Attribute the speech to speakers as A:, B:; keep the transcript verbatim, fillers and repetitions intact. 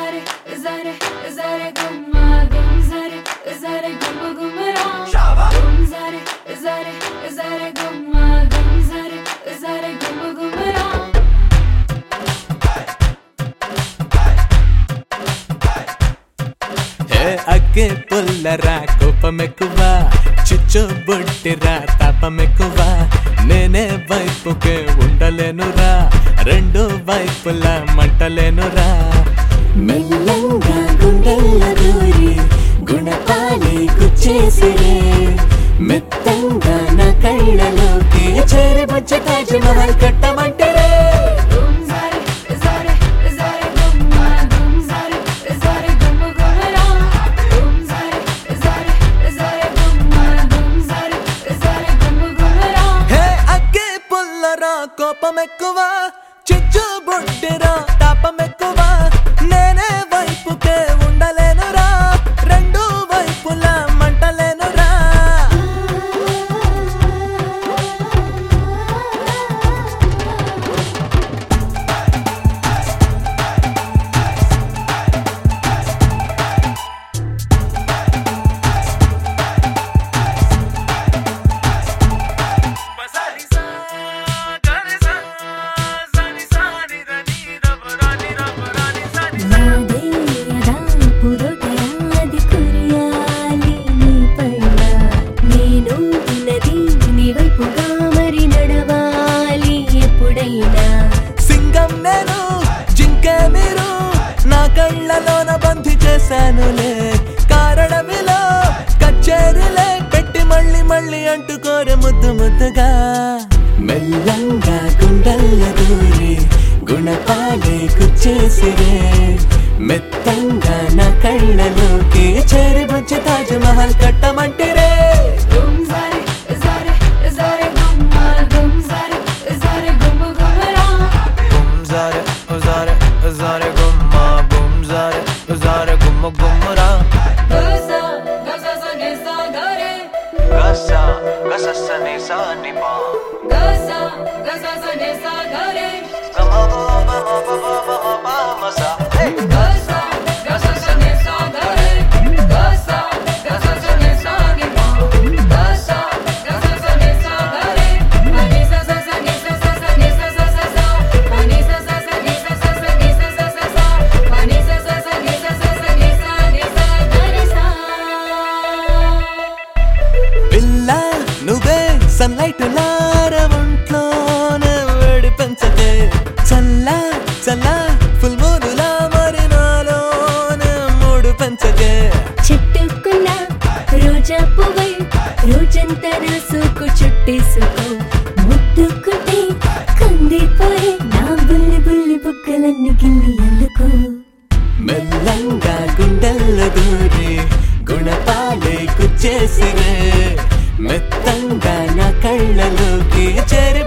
A: zare zare zare gumma gum zare zare gumma gumra gum zare zare zare gumma gum zare zare gumma gumra
B: హే అగ్గే పుల్లరా కోపమెక్కువ చిచ్చు బుట్టిరా తాపమెక్కువ నేనే వైపుకే ఉండలేనురా రెండు వైపుల మంటలేనురా
C: మెల్లంగా గుండెల్ల దూరి గుణపాలి కుచ్చేసిరే మెత్తంగా నా కళ్ళలోకి చేరబొచ్చ Taj Mahal కట్టమంటరే
A: gum zare zare zare gumma gum zare zare gumma gumra gum zare zare zare gumma gum zare zare gumma gumra
B: హే అగ్గే పుల్లరా కోపమెక్కువ చిచ్చు బుట్టిరా తాపమెక్కువ నేనే వైపుకే ఉండలేనురా రెండు వైపుల మంటలేనురా సింగం నేను జింకే మీరు నా కళ్ళలోన బంధి చేశానులే కారణమిలో కచ్చేరిలే పెట్టి మళ్ళీ మళ్ళీ అంటుకోరే ముద్దు ముద్దుగా మెల్లంగా గుండెల్ల దూరి గుణపాలి కుచ్చేసిరే మెత్తంగా నా కళ్ళలోకి చేరిబొచ్చి Taj Mahal కట్టమంటిరే
A: gum zare zare zare gumma gum zare zare gumma gumra
B: Bum zare, zare, zare gumma, bum zare, zare gumma gumra.
A: gasa gasa sa ne sa gare
B: Gasa, gasa sa ni sa ni pa.
A: gasa gasa sa ne sa gare
B: Gama ba ba ba ba ba ba ba ba ma sa. Hey.
A: gasa gasa sa ne sa gare gasa gasa sa ne sa ni pa gasa gasa sa ne sa gare ani sa sa sa ni sa sa sa ni sa sa sa sa ani sa sa sa ni sa sa sa ni sa sa sa sa ani sa sa sa ni sa sa sa ni sa ni sa gare sa
B: పిల్ల నువ్వే sunlight లార ఒంట్లోనే వేడి పెంచకే చల్ల చల్ల full మూనులా మరి నాలోనే మూడు పెంచకే
C: చెట్టుకున్న రోజా పువ్వై రోజంతా రాసుకు చుట్టేసుకో ముట్టుకుంటే కందిపోయి నా బుల్లి బుల్లి బుక్కలన్నీ గిల్లి అందుకో
B: మెల్లంగా గుండెల్ల దూరి గుణపాలి కుచ్చేసిరే మెత్తంగా నా కళ్ళలోకి చేరి